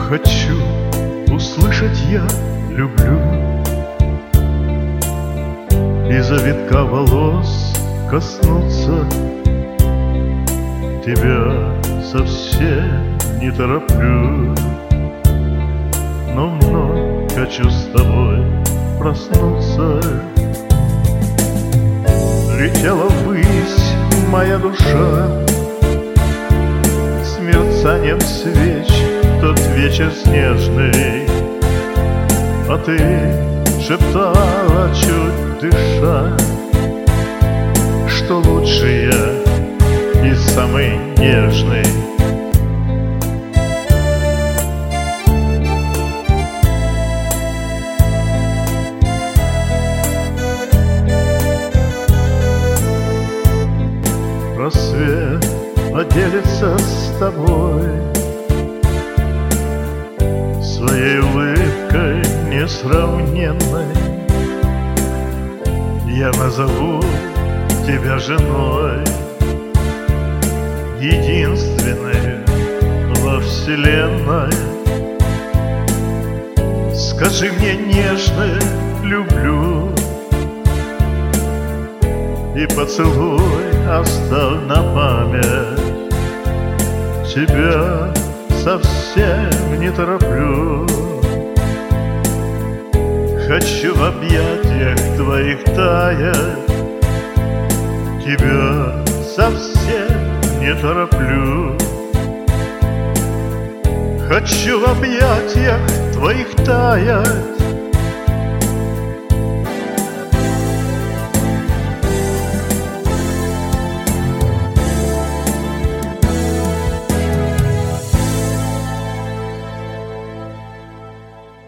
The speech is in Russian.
Хочу услышать я люблю, и завитка волос коснуться. Тебя совсем не тороплю, но вновь хочу с тобой проснуться. Летела ввысь моя душа с мерцанием свеч в тот вечер снежный, а ты шептала, чуть дыша, что лучший я и самый нежный. Рассвет поделится с тобой своей улыбкой несравненной. Я назову тебя женой, единственной во вселенной. Скажи мне нежно «люблю» и поцелуй оставь на память. Тебя совсем не тороплю, хочу в объятиях твоих таять. Тебя совсем не тороплю, хочу в объятиях твоих таять.